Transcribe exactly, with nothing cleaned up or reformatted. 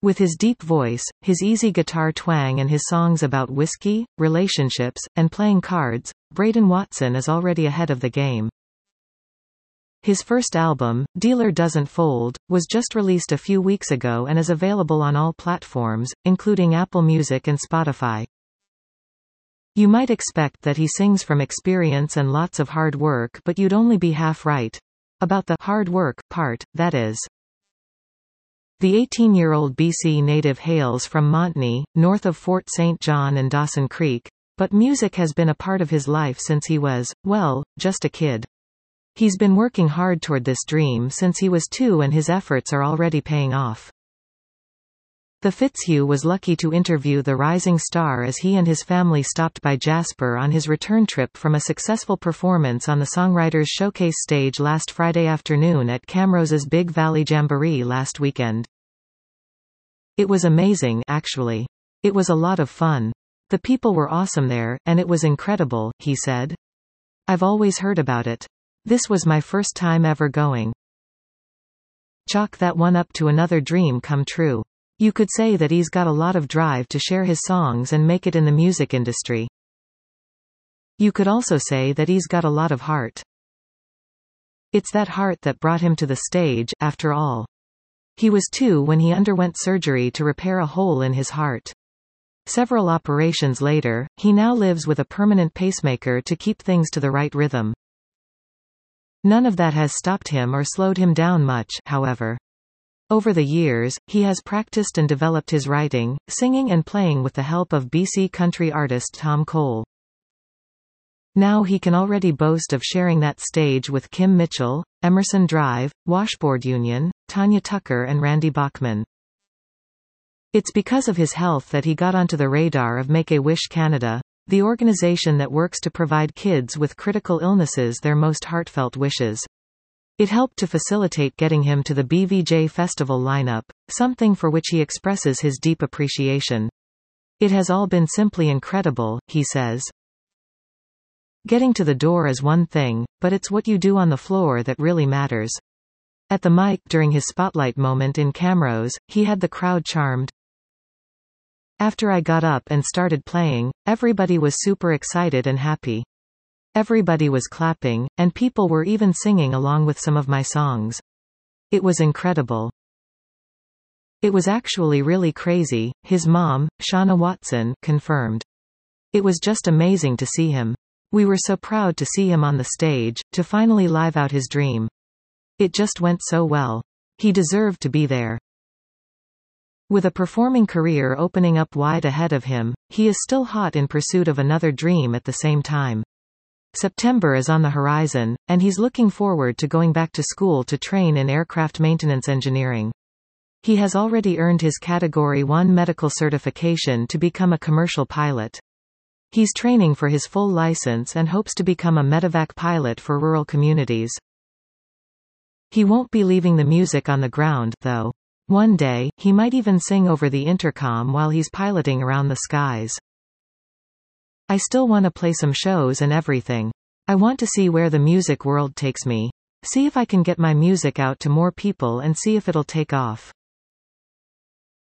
With his deep voice, his easy guitar twang and his songs about whiskey, relationships, and playing cards, Braden Watson is already ahead of the game. His first album, Dealer Doesn't Fold, was just released a few weeks ago and is available on all platforms, including Apple Music and Spotify. You might expect that he sings from experience and lots of hard work, but you'd only be half right. About the hard work part, that is. The eighteen-year-old B C native hails from Montney, north of Fort Saint John and Dawson Creek, but music has been a part of his life since he was, well, just a kid. He's been working hard toward this dream since he was two and his efforts are already paying off. The Fitzhugh was lucky to interview the rising star as he and his family stopped by Jasper on his return trip from a successful performance on the Songwriters Showcase stage last Friday afternoon at Camrose's Big Valley Jamboree last weekend. It was amazing, actually. It was a lot of fun. The people were awesome there, and it was incredible, he said. I've always heard about it. This was my first time ever going. Chalk that one up to another dream come true. You could say that he's got a lot of drive to share his songs and make it in the music industry. You could also say that he's got a lot of heart. It's that heart that brought him to the stage, after all. He was two when he underwent surgery to repair a hole in his heart. Several operations later, he now lives with a permanent pacemaker to keep things to the right rhythm. None of that has stopped him or slowed him down much, however. Over the years, he has practiced and developed his writing, singing and playing with the help of B C country artist Tom Cole. Now he can already boast of sharing that stage with Kim Mitchell, Emerson Drive, Washboard Union, Tanya Tucker and Randy Bachman. It's because of his health that he got onto the radar of Make-A-Wish Canada, the organization that works to provide kids with critical illnesses their most heartfelt wishes. It helped to facilitate getting him to the B V J Festival lineup, something for which he expresses his deep appreciation. It has all been simply incredible, he says. Getting to the door is one thing, but it's what you do on the floor that really matters. At the mic during his spotlight moment in Camrose, he had the crowd charmed. After I got up and started playing, everybody was super excited and happy. Everybody was clapping, and people were even singing along with some of my songs. It was incredible. It was actually really crazy, his mom, Shauna Watson, confirmed. It was just amazing to see him. We were so proud to see him on the stage, to finally live out his dream. It just went so well. He deserved to be there. With a performing career opening up wide ahead of him, he is still hot in pursuit of another dream at the same time. September is on the horizon, and he's looking forward to going back to school to train in aircraft maintenance engineering. He has already earned his Category one medical certification to become a commercial pilot. He's training for his full license and hopes to become a medevac pilot for rural communities. He won't be leaving the music on the ground, though. One day, he might even sing over the intercom while he's piloting around the skies. I still want to play some shows and everything. I want to see where the music world takes me. See if I can get my music out to more people and see if it'll take off.